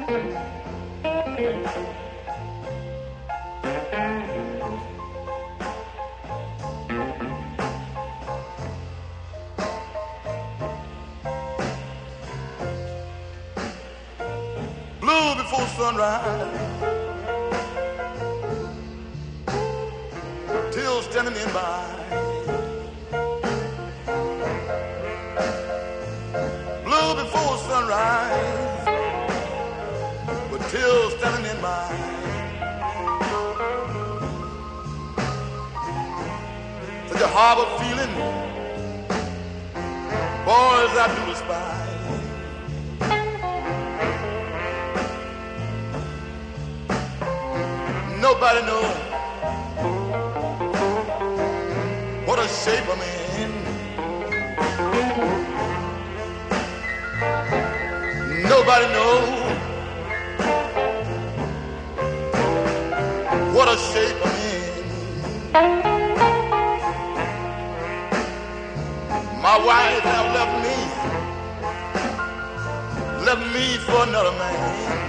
Blue before sunrise, till standing in by. Blue before sunrise, but till standing in by. Such a harbor feeling, boys, I do despise. Nobody knows what a shape I'm in. Nobody knows what a shape I'm in. My wife have left me for another man.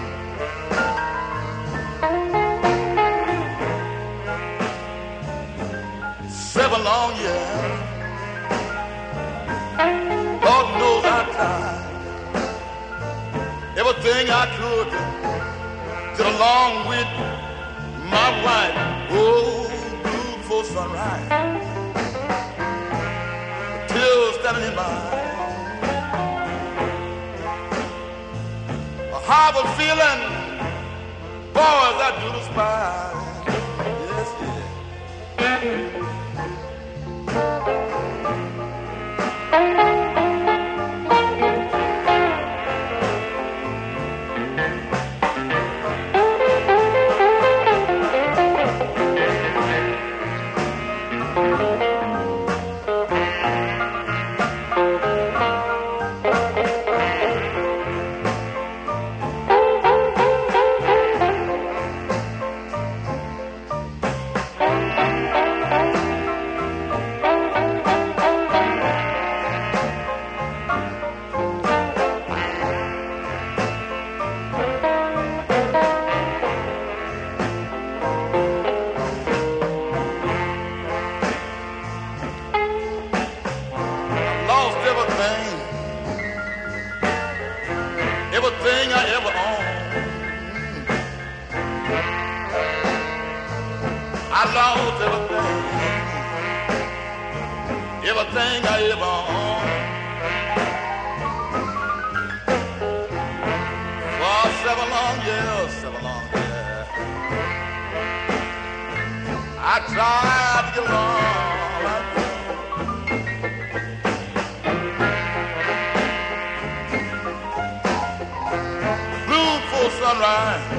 7 long years, Lord knows I tried everything I could to get along with my wife. Oh, blue before sunrise, till standing in my a harbor feeling, boys, I do despise. Yes, yes. Everything I ever owned, I lost everything I ever owned. For 7 long years, I tried to get along. Sunrise,